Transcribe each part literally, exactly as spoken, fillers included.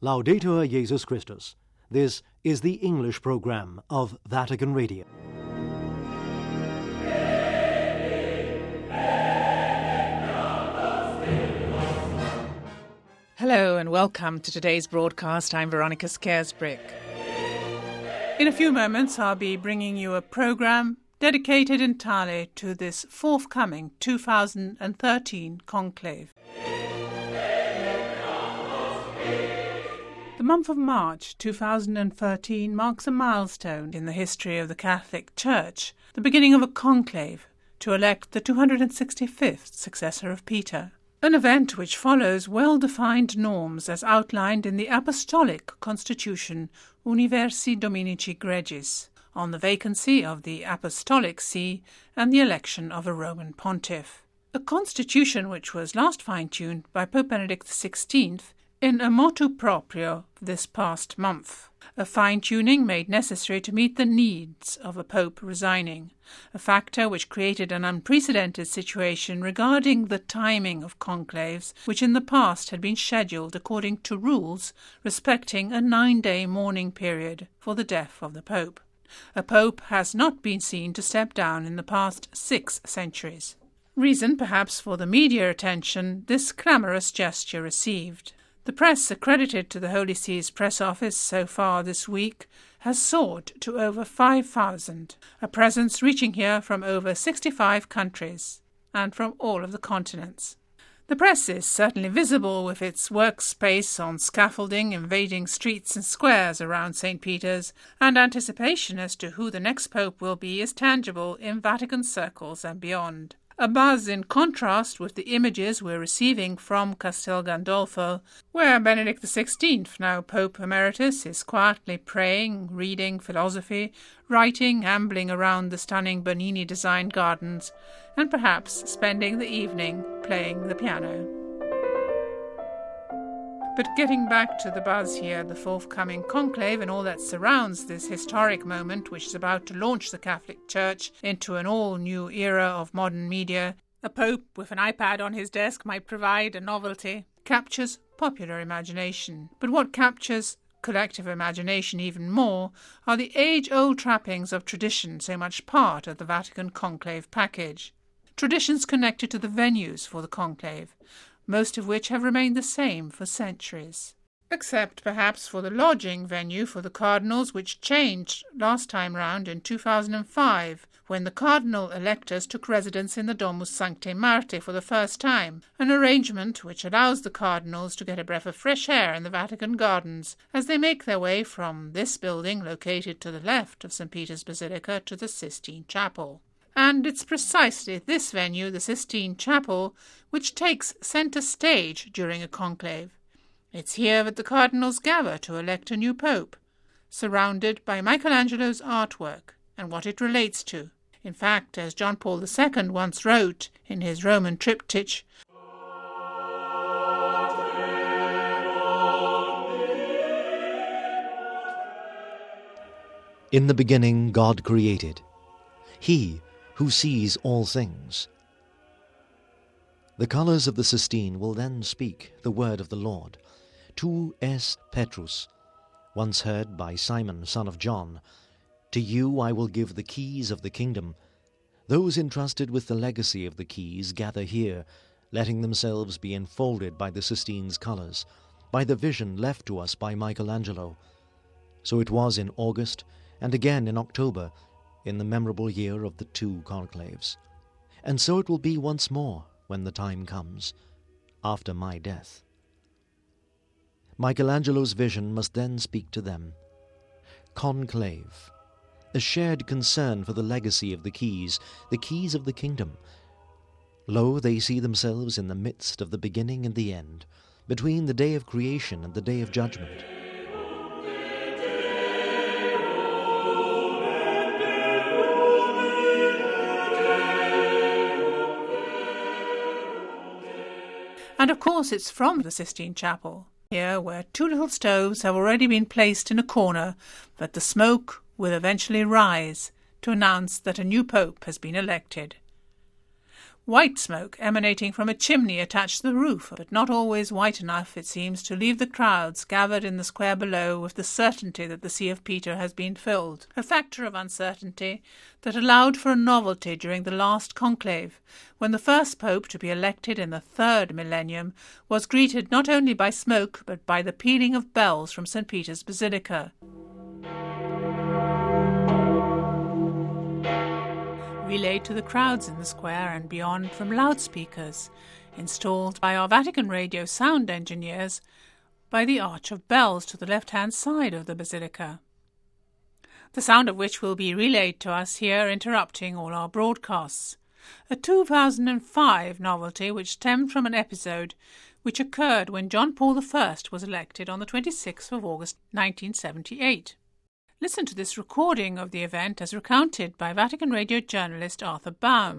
Laudetur Jesus Christus. This is the English program of Vatican Radio. Hello and welcome to today's broadcast. I'm Veronica Scaresbrick. In a few moments I'll be bringing you a program dedicated entirely to this forthcoming two thousand thirteen conclave. The month of March two thousand thirteen marks a milestone in the history of the Catholic Church, the beginning of a conclave to elect the two hundred sixty-fifth successor of Peter. An event which follows well-defined norms as outlined in the Apostolic Constitution Universi Dominici Gregis, on the vacancy of the Apostolic See and the election of a Roman pontiff. A constitution which was last fine-tuned by Pope Benedict the sixteenth in a motu proprio this past month, a fine-tuning made necessary to meet the needs of a pope resigning, a factor which created an unprecedented situation regarding the timing of conclaves, which in the past had been scheduled according to rules respecting a nine-day mourning period for the death of the pope. A pope has not been seen to step down in the past six centuries. Reason, perhaps, for the media attention this clamorous gesture received. The press accredited to the Holy See's press office so far this week has soared to over five thousand, a presence reaching here from over sixty-five countries and from all of the continents. The press is certainly visible with its workspace on scaffolding invading streets and squares around Saint Peter's, and anticipation as to who the next pope will be is tangible in Vatican circles and beyond. A buzz in contrast with the images we're receiving from Castel Gandolfo, where Benedict the sixteenth, now Pope Emeritus, is quietly praying, reading philosophy, writing, ambling around the stunning Bernini-designed gardens, and perhaps spending the evening playing the piano. But getting back to the buzz here, the forthcoming conclave and all that surrounds this historic moment which is about to launch the Catholic Church into an all-new era of modern media, a pope with an iPad on his desk might provide a novelty, captures popular imagination. But what captures collective imagination even more are the age-old trappings of tradition, so much part of the Vatican conclave package. Traditions connected to the venues for the conclave, most of which have remained the same for centuries. Except perhaps for the lodging venue for the cardinals, which changed last time round in two thousand five, when the cardinal electors took residence in the Domus Sanctae Martyr for the first time, an arrangement which allows the cardinals to get a breath of fresh air in the Vatican gardens as they make their way from this building located to the left of Saint Peter's Basilica to the Sistine Chapel. And it's precisely this venue, the Sistine Chapel, which takes centre stage during a conclave. It's here that the cardinals gather to elect a new pope, surrounded by Michelangelo's artwork and what it relates to. In fact, as John Paul the Second once wrote in his Roman triptych, In the beginning God created. He who sees all things. The colours of the Sistine will then speak the word of the Lord. Tu es Petrus, once heard by Simon, son of John. To you I will give the keys of the kingdom. Those entrusted with the legacy of the keys gather here, letting themselves be enfolded by the Sistine's colours, by the vision left to us by Michelangelo. So it was in August, and again in October, in the memorable year of the two conclaves. And so it will be once more when the time comes, after my death. Michelangelo's vision must then speak to them. Conclave, a shared concern for the legacy of the keys, the keys of the kingdom. Lo, they see themselves in the midst of the beginning and the end, between the day of creation and the day of judgment. And of course it's from the Sistine Chapel, here where two little stoves have already been placed in a corner, that the smoke will eventually rise to announce that a new pope has been elected. White smoke emanating from a chimney attached to the roof, but not always white enough, it seems, to leave the crowds gathered in the square below with the certainty that the See of Peter has been filled, a factor of uncertainty that allowed for a novelty during the last conclave, when the first pope to be elected in the third millennium was greeted not only by smoke but by the pealing of bells from Saint Peter's Basilica. Relayed to the crowds in the square and beyond from loudspeakers, installed by our Vatican Radio sound engineers, by the arch of bells to the left-hand side of the basilica, the sound of which will be relayed to us here, interrupting all our broadcasts. A two thousand five novelty which stemmed from an episode which occurred when John Paul the First was elected on the twenty-sixth of August nineteen seventy-eight. Listen to this recording of the event as recounted by Vatican Radio journalist Arthur Baum.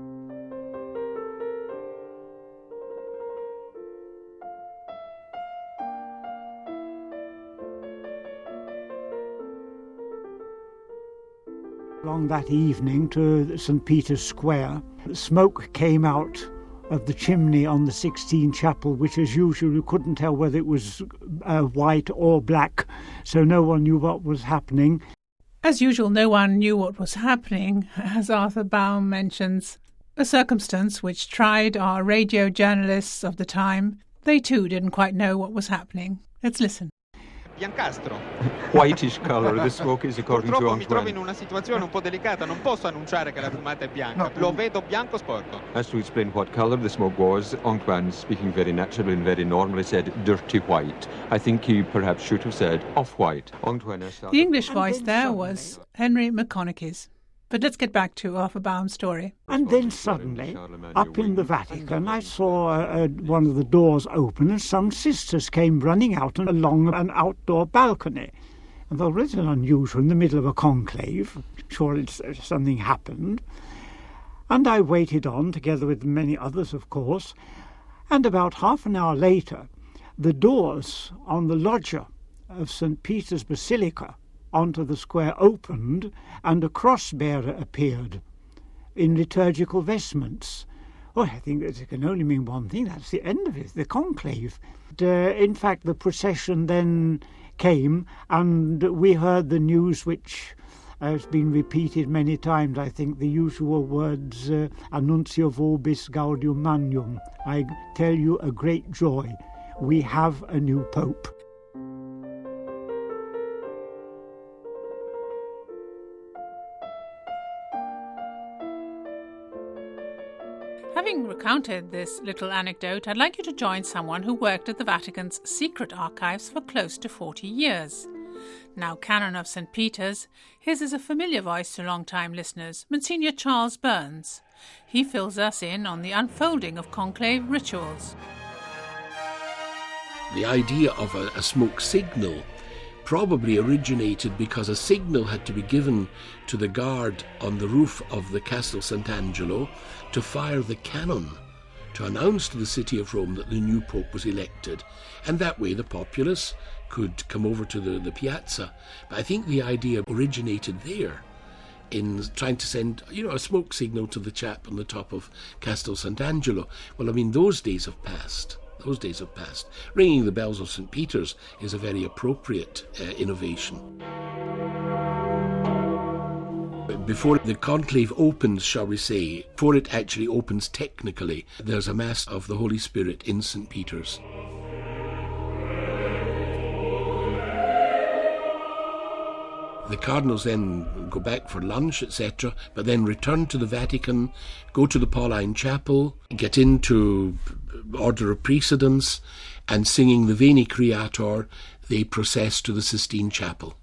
Along that evening to Saint Peter's Square, smoke came out of the chimney on the Sixtine Chapel, which as usual you couldn't tell whether it was uh, white or black, so no one knew what was happening. As usual, no one knew what was happening, as Arthur Baum mentions, a circumstance which tried our radio journalists of the time. They too didn't quite know what was happening. Let's listen. Biancastro. Whitish color, the smoke is according to Purtroppo Antoine. mi trovo in una situazione un po' delicata, non posso annunciare che la fumata è bianca, lo vedo bianco sporco. As to explain what color the smoke was, Antoine, speaking very naturally and very normally, said dirty white. I think he perhaps should have said off-white. Antoine The English voice there was Henry McConaughey's. But let's get back to Arthur Baum's story. And then suddenly, up in the Vatican, I saw uh, one of the doors open and some sisters came running out and along an outdoor balcony. And though it's unusual in the middle of a conclave, sure it's, uh, something happened. And I waited on, together with many others, of course. And about half an hour later, the doors on the loggia of Saint Peter's Basilica onto the square opened, and a cross-bearer appeared in liturgical vestments. Oh, I think that it can only mean one thing. That's the end of it, the conclave. Uh, in fact, the procession then came, and we heard the news which has been repeated many times, I think, the usual words, uh, Annuncio vobis gaudium magnum. I tell you a great joy. We have a new pope. Having recounted this little anecdote, I'd like you to join someone who worked at the Vatican's secret archives for close to forty years. Now Canon of Saint Peter's, his is a familiar voice to long-time listeners, Monsignor Charles Burns. He fills us in on the unfolding of conclave rituals. The idea of a, a smoke signal probably originated because a signal had to be given to the guard on the roof of the Castel Sant'Angelo to fire the cannon to announce to the city of Rome that the new pope was elected, and that way the populace could come over to the, the piazza. But I think the idea originated there in trying to send, you know, a smoke signal to the chap on the top of Castel Sant'Angelo. Well, I mean, those days have passed. Those days have passed. Ringing the bells of Saint Peter's is a very appropriate uh, innovation. Before the conclave opens, shall we say, before it actually opens technically, there's a Mass of the Holy Spirit in Saint Peter's. The cardinals then go back for lunch, et cetera, but then return to the Vatican, go to the Pauline Chapel, get into order of precedence, and singing the Veni Creator, they process to the Sistine Chapel.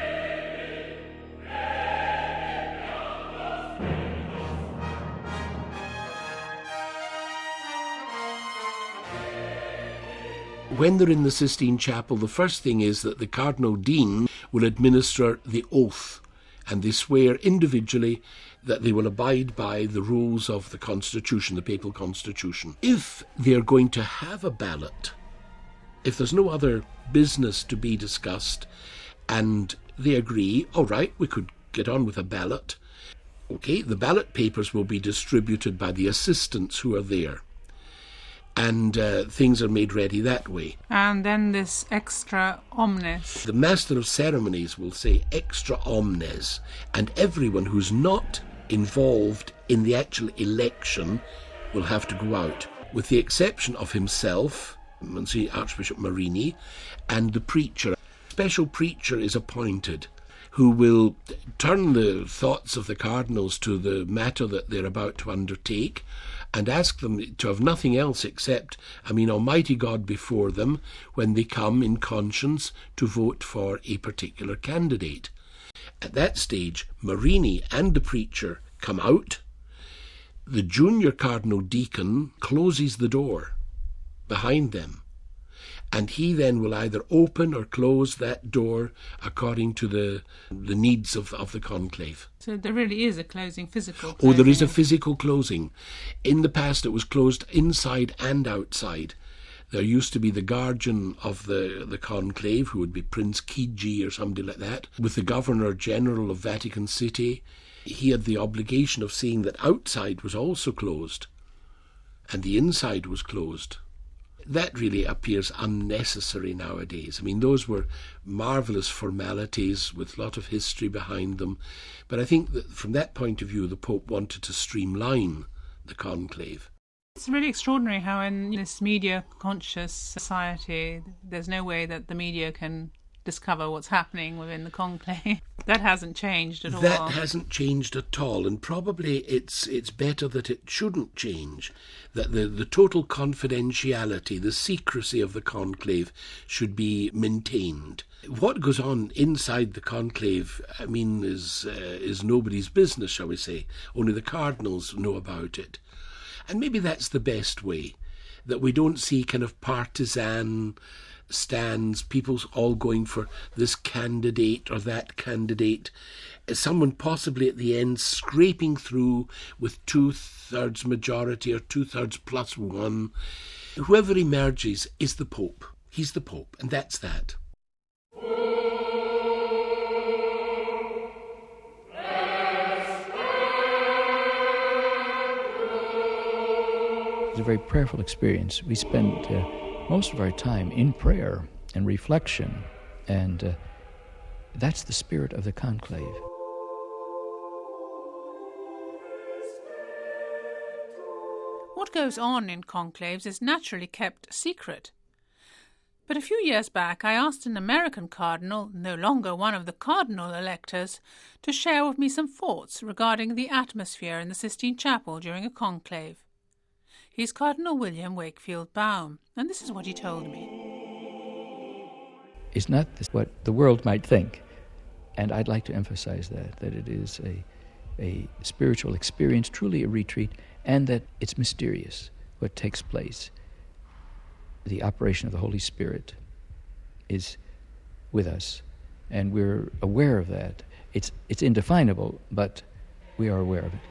When they're in the Sistine Chapel, the first thing is that the Cardinal Dean will administer the oath, and they swear individually that they will abide by the rules of the Constitution, the Papal Constitution. If they're going to have a ballot, if there's no other business to be discussed, and they agree, all right, we could get on with a ballot, Okay, the ballot papers will be distributed by the assistants who are there. And uh, things are made ready that way. And then this extra omnes. The Master of Ceremonies will say extra omnes, and everyone who's not involved in the actual election will have to go out, with the exception of himself, Monsignor Archbishop Marini, and the preacher. A special preacher is appointed who will turn the thoughts of the cardinals to the matter that they're about to undertake and ask them to have nothing else except, I mean, Almighty God before them when they come in conscience to vote for a particular candidate. At that stage, Marini and the preacher come out. The junior cardinal deacon closes the door behind them, and he then will either open or close that door according to the the needs of, of the conclave. So there really is a closing, physical closing. Oh, there is a physical closing. In the past it was closed inside and outside. There used to be the guardian of the, the conclave, who would be Prince Chigi or somebody like that, with the Governor General of Vatican City. He had the obligation of seeing that outside was also closed and the inside was closed. That really appears unnecessary nowadays. I mean, those were marvellous formalities with a lot of history behind them. But I think that from that point of view, the Pope wanted to streamline the conclave. It's really extraordinary how in this media-conscious society, there's no way that the media can discover what's happening within the conclave. That hasn't changed at all. That hasn't changed at all, and probably it's it's better that it shouldn't change, that the, the total confidentiality, the secrecy of the conclave should be maintained. What goes on inside the conclave, I mean, is, uh, is nobody's business, shall we say. Only the cardinals know about it. And maybe that's the best way, that we don't see kind of partisan stands, people all going for this candidate or that candidate, someone possibly at the end scraping through with two-thirds majority or two-thirds plus one. Whoever emerges is the Pope. He's the Pope, and that's that. It's a very prayerful experience. We spend uh, most of our time in prayer and reflection, and uh, that's the spirit of the conclave. What goes on in conclaves is naturally kept secret. But a few years back I asked an American cardinal, no longer one of the cardinal electors, to share with me some thoughts regarding the atmosphere in the Sistine Chapel during a conclave. He's Cardinal William Wakefield Baum, and this is what he told me. It's not what the world might think, and I'd like to emphasize that, that it is a, a spiritual experience, truly a retreat, and that it's mysterious what takes place. The operation of the Holy Spirit is with us, and we're aware of that. It's, it's indefinable, but we are aware of it.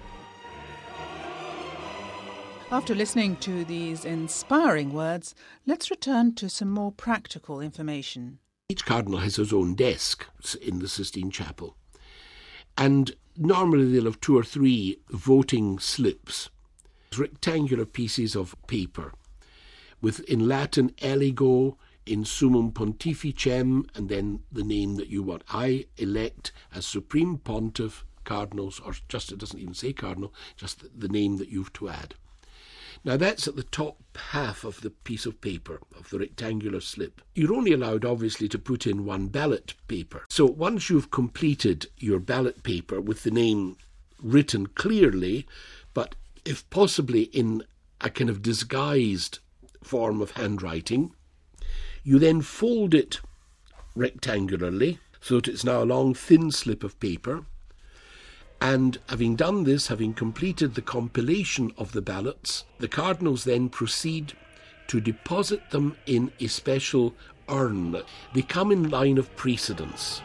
After listening to these inspiring words, let's return to some more practical information. Each cardinal has his own desk in the Sistine Chapel, and normally they'll have two or three voting slips, rectangular pieces of paper, with in Latin eligo, in summum pontificem, and then the name that you want. I elect as Supreme Pontiff cardinals, or just, it doesn't even say cardinal, just the name that you've to add. Now that's at the top half of the piece of paper, of the rectangular slip. You're only allowed, obviously, to put in one ballot paper. So once you've completed your ballot paper with the name written clearly, but if possibly in a kind of disguised form of handwriting, you then fold it rectangularly so that it's now a long, thin slip of paper. And having done this, having completed the compilation of the ballots, the cardinals then proceed to deposit them in a special urn. They come in line of precedence,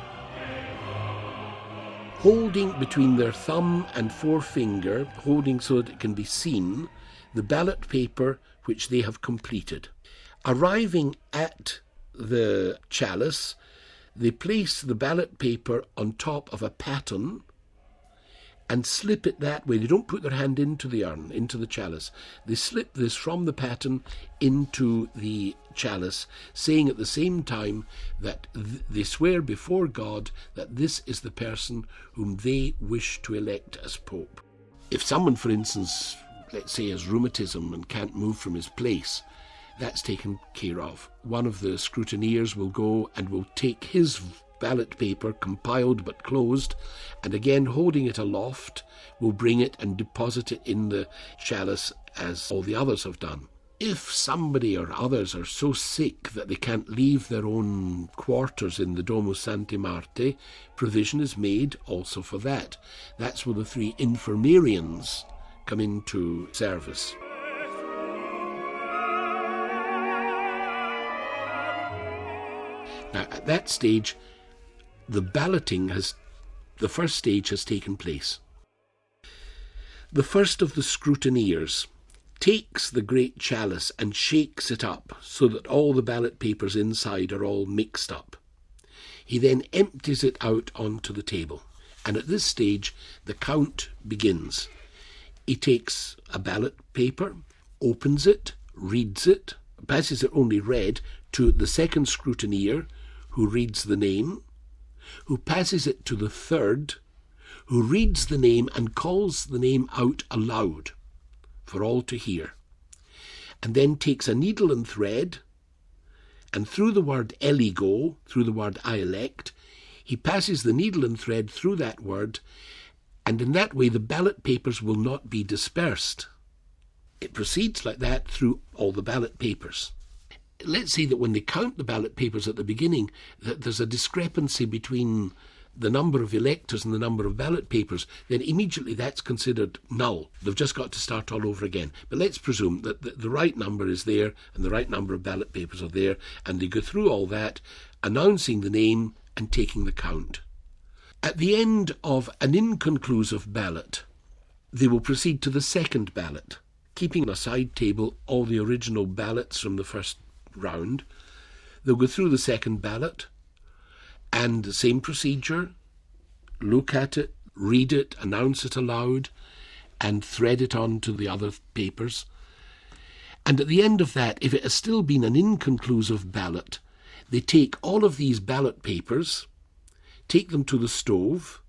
holding between their thumb and forefinger, holding so that it can be seen, the ballot paper which they have completed. Arriving at the chalice, they place the ballot paper on top of a paten, and slip it that way. They don't put their hand into the urn, into the chalice. They slip this from the paten into the chalice, saying at the same time that th- they swear before God that this is the person whom they wish to elect as Pope. If someone, for instance, let's say has rheumatism and can't move from his place, that's taken care of. One of the scrutineers will go and will take his ballot paper, compiled but closed, and again holding it aloft, will bring it and deposit it in the chalice as all the others have done. If somebody or others are so sick that they can't leave their own quarters in the Domus Sancti Marthae, provision is made also for that. That's where the three infirmarians come into service. Now, at that stage, the balloting has, the first stage has taken place. The first of the scrutineers takes the great chalice and shakes it up so that all the ballot papers inside are all mixed up. He then empties it out onto the table, and at this stage the count begins. He takes a ballot paper, opens it, reads it, passes it only read to the second scrutineer, who reads the name, who passes it to the third, who reads the name and calls the name out aloud for all to hear, and then takes a needle and thread, and through the word eligo, through the word I elect, he passes the needle and thread through that word, and in that way the ballot papers will not be dispersed. It proceeds like that through all the ballot papers. Let's say that when they count the ballot papers at the beginning, that there's a discrepancy between the number of electors and the number of ballot papers, then immediately that's considered null. They've just got to start all over again. But let's presume that the, the right number is there and the right number of ballot papers are there, and they go through all that, announcing the name and taking the count. At the end of an inconclusive ballot, they will proceed to the second ballot, keeping on a side table all the original ballots from the first round. They'll go through the second ballot, and the same procedure, look at it, read it, announce it aloud, and thread it on to the other papers. And at the end of that, if it has still been an inconclusive ballot, they take all of these ballot papers, take them to the stove,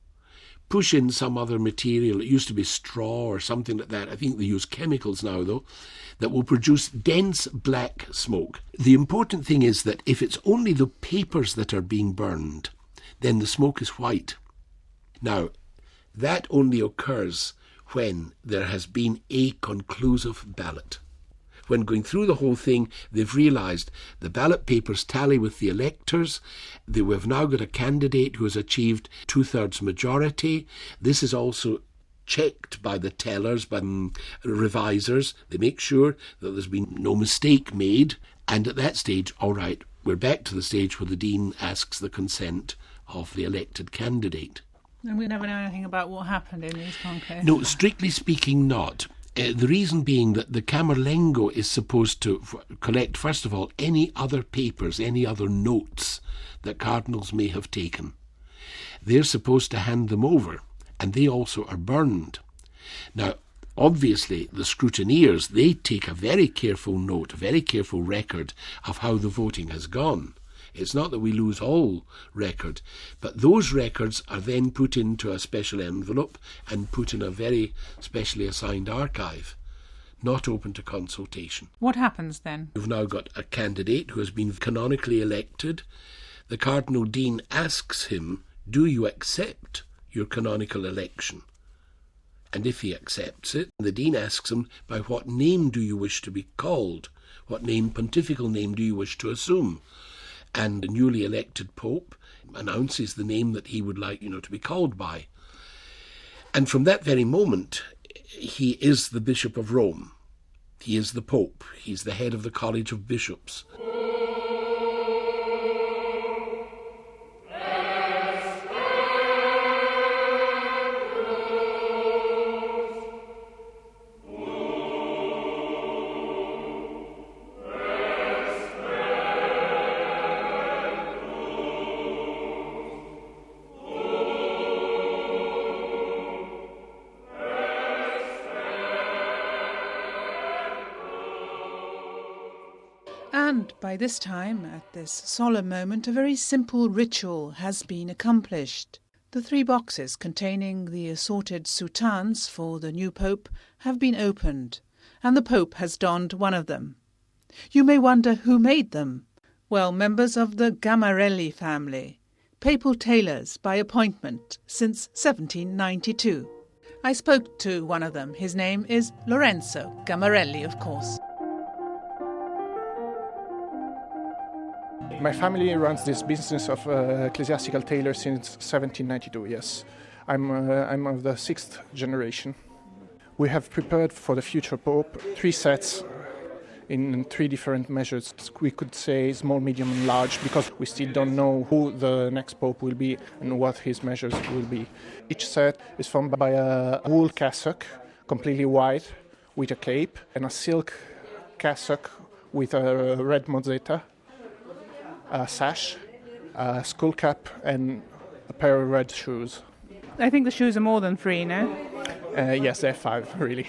push in some other material. It used to be straw or something like that. I think they use chemicals now, though, that will produce dense black smoke. The important thing is that if it's only the papers that are being burned, then the smoke is white. Now, that only occurs when there has been a conclusive ballot. When going through the whole thing, they've realised the ballot papers tally with the electors. They, we've now got a candidate who has achieved two-thirds majority. This is also checked by the tellers, by the revisers. They make sure that there's been no mistake made. And at that stage, all right, we're back to the stage where the dean asks the consent of the elected candidate. And we never know anything about what happened in these conclaves? No, strictly speaking, not. Uh, the reason being that the Camerlengo is supposed to f- collect, first of all, any other papers, any other notes that cardinals may have taken. They're supposed to hand them over, and they also are burned. Now, obviously, the scrutineers, they take a very careful note, a very careful record of how the voting has gone. It's not that we lose all record, but those records are then put into a special envelope and put in a very specially assigned archive, not open to consultation. What happens then? You've now got a candidate who has been canonically elected. The Cardinal Dean asks him, do you accept your canonical election? And if he accepts it, the Dean asks him, by what name do you wish to be called? What name, pontifical name, do you wish to assume? And the newly elected Pope announces the name that he would like, you know, to be called by. And from that very moment, he is the Bishop of Rome. He is the Pope. He's the head of the College of Bishops. And by this time, at this solemn moment, a very simple ritual has been accomplished. The three boxes containing the assorted soutanes for the new Pope have been opened, and the Pope has donned one of them. You may wonder who made them. Well, members of the Gamarelli family, papal tailors by appointment since seventeen ninety-two. I spoke to one of them. His name is Lorenzo Gamarelli, of course. My family runs this business of uh, ecclesiastical tailor since seventeen ninety-two, yes. I'm, uh, I'm of the sixth generation. We have prepared for the future Pope three sets in three different measures. We could say small, medium and large, because we still don't know who the next Pope will be and what his measures will be. Each set is formed by a wool cassock, completely white, with a cape, and a silk cassock with a red mozzetta, a sash, a skull cap and a pair of red shoes. I think the shoes are more than three, no? Uh, yes, they're five, really.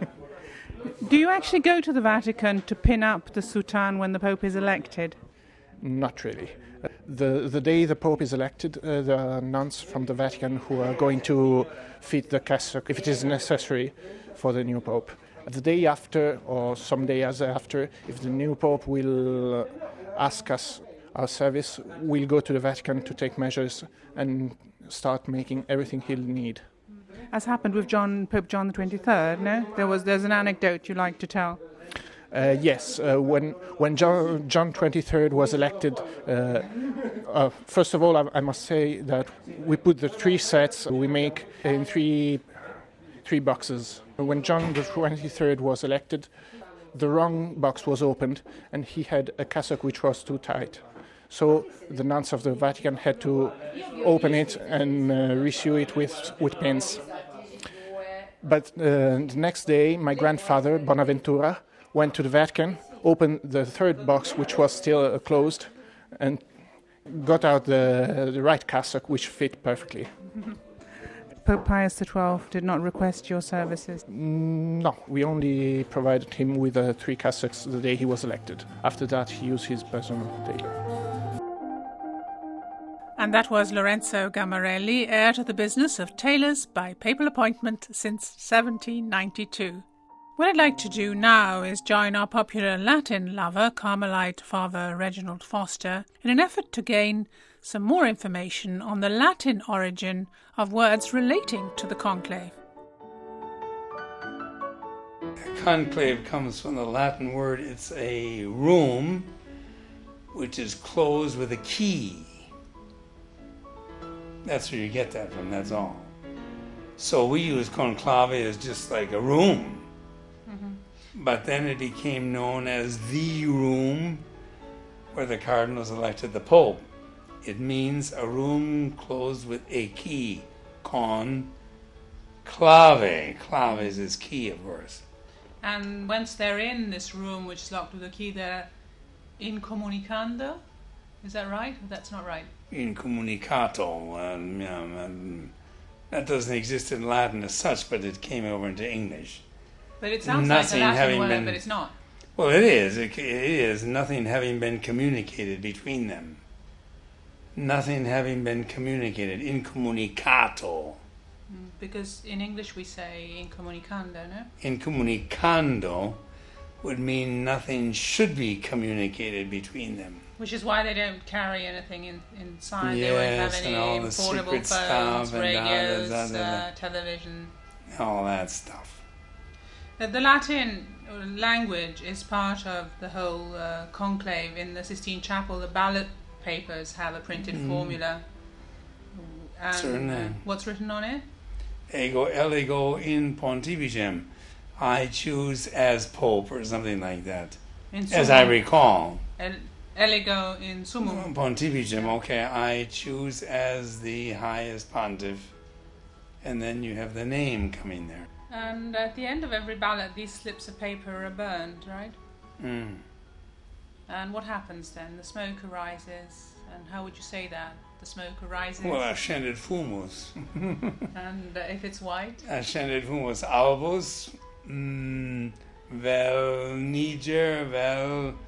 Do you actually go to the Vatican to pin up the soutane when the Pope is elected? Not really. The the day the Pope is elected, uh, there are nuns from the Vatican who are going to fit the cassock, if it is necessary, for the new Pope. The day after, or some days after, if the new Pope will ask us our service, we'll go to the Vatican to take measures and start making everything he'll need. As happened with John, Pope John the twenty-third, no? There was there's an anecdote you like to tell. Uh, yes, uh, when when John John twenty-third was elected, uh, uh, first of all, I, I must say that we put the three sets we make in three three boxes. When John the twenty-third was elected, the wrong box was opened, and he had a cassock which was too tight. So the nuns of the Vatican had to open it and uh, resew it with with pins. But uh, the next day, my grandfather, Bonaventura, went to the Vatican, opened the third box, which was still uh, closed, and got out the, the right cassock, which fit perfectly. Pope Pius the twelfth did not request your services? Mm, no, we only provided him with uh, three cassocks the day he was elected. After that, he used his personal tailor. And that was Lorenzo Gamarelli, heir to the business of tailors by papal appointment since seventeen ninety-two. What I'd like to do now is join our popular Latin lover, Carmelite Father Reginald Foster, in an effort to gain some more information on the Latin origin of words relating to the conclave. Conclave comes from the Latin word, it's a room which is closed with a key. That's where you get that from, that's all. So we use conclave as just like a room. Mm-hmm. But then it became known as the room where the cardinals elected the Pope. It means a room closed with a key. Con clave. Clave is his key, of course. And once they're in this room, which is locked with a key, they're incommunicando? Is that right? That's not right. Incommunicato. Um, yeah, um, that doesn't exist in Latin as such, but it came over into English. But it sounds nothing like a Latin word, been, but it's not. Well, it is. It, it is. Nothing having been communicated between them. Nothing having been communicated. Incommunicato. Because in English we say incommunicando, no? Incommunicando would mean nothing should be communicated between them. Which is why they don't carry anything in, inside. Yes, they won't have and all any the portable secret phones, stuff and radios, da, da, da, da. Uh, television. All that stuff. The, the Latin language is part of the whole uh, conclave. In the Sistine Chapel, the ballot papers have a printed mm. formula. And Certainly. What's written on it? Ego eligo in pontificem. I choose as Pope, or something like that. In as I recall. El, eligo in summum. Pontificem, okay. I choose as the highest pontiff. And then you have the name coming there. And at the end of every ballot, these slips of paper are burned, right? Mm. And what happens then? The smoke arises. And how would you say that? The smoke arises? Well, ascended fumus. And uh, if it's white? Ascended fumus albus, mm, vel niger, vel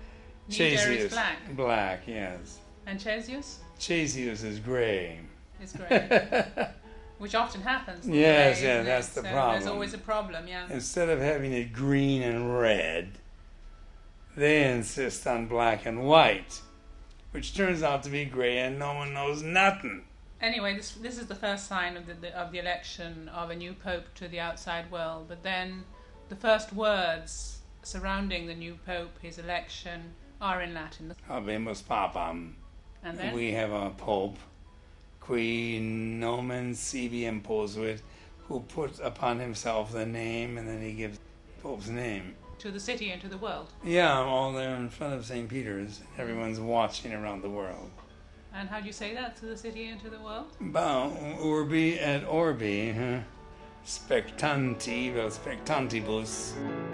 Chasius is black. Black, yes. And Chasius? Chasius is grey. Is grey. Which often happens. Yes, grey, yeah, that's it? the so problem. There's always a problem, yeah. Instead of having it green and red, they insist on black and white, which turns out to be grey and no one knows nothing. Anyway, this this is the first sign of the, the of the election of a new pope to the outside world. But then the first words surrounding the new pope, his election, are in Latin. Habemus Papam. And then? We have a pope, qui nomen sibi imposuit, who put upon himself the name, and then he gives the pope's name. To the city and to the world. Yeah, all there in front of Saint Peter's. Everyone's watching around the world. And how do you say that, to the city and to the world? Bow, urbi et orbi, huh? Spectanti, vel spectantibus.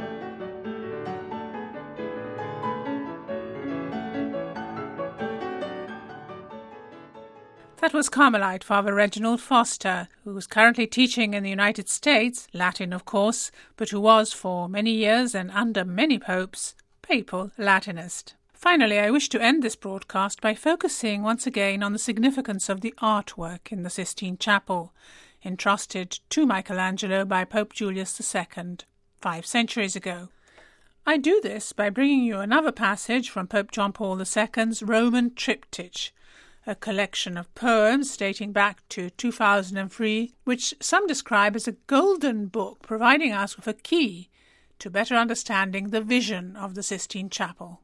That was Carmelite Father Reginald Foster, who is currently teaching in the United States, Latin of course, but who was for many years and under many popes, papal Latinist. Finally, I wish to end this broadcast by focusing once again on the significance of the artwork in the Sistine Chapel, entrusted to Michelangelo by Pope Julius the Second, five centuries ago. I do this by bringing you another passage from Pope John Paul the Second's Roman Triptych, a collection of poems dating back to two thousand three, which some describe as a golden book providing us with a key to better understanding the vision of the Sistine Chapel.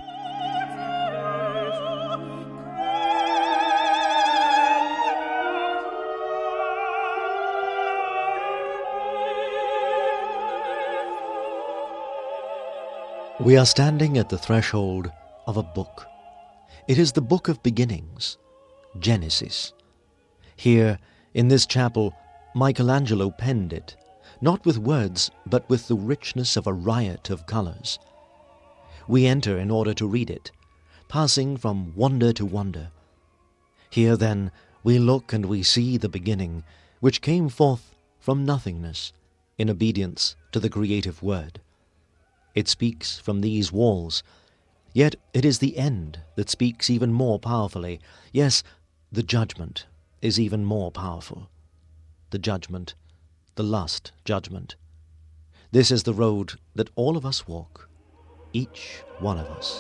We are standing at the threshold of a book. It is the book of beginnings, Genesis. Here, in this chapel, Michelangelo penned it, not with words, but with the richness of a riot of colours. We enter in order to read it, passing from wonder to wonder. Here, then, we look and we see the beginning, which came forth from nothingness, in obedience to the creative word. It speaks from these walls, yet it is the end that speaks even more powerfully. Yes, the judgment is even more powerful. The judgment, the last judgment. This is the road that all of us walk, each one of us.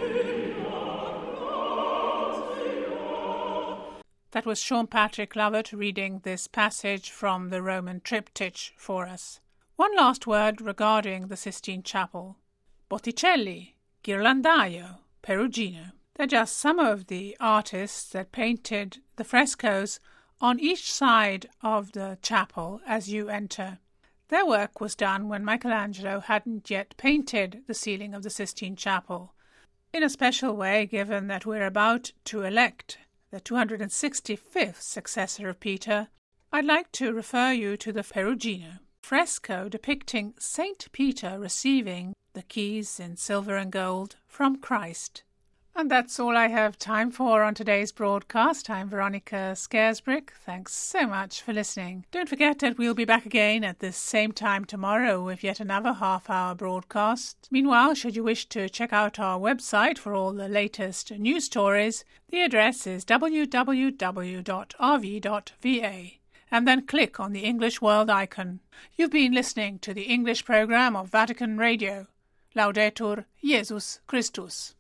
That was Sean Patrick Lovett reading this passage from the Roman Triptych for us. One last word regarding the Sistine Chapel. Botticelli, Ghirlandaio, Perugino. They're just some of the artists that painted the frescoes on each side of the chapel as you enter. Their work was done when Michelangelo hadn't yet painted the ceiling of the Sistine Chapel. In a special way, given that we're about to elect the two hundred sixty-fifth successor of Peter, I'd like to refer you to the Perugino fresco depicting Saint Peter receiving the keys in silver and gold from Christ. And that's all I have time for on today's broadcast. I'm Veronica Scaresbrick. Thanks so much for listening. Don't forget that we'll be back again at this same time tomorrow with yet another half-hour broadcast. Meanwhile, should you wish to check out our website for all the latest news stories, the address is w w w dot r v dot v a. And then click on the English World icon. You've been listening to the English program of Vatican Radio. Laudetur Jesus Christus.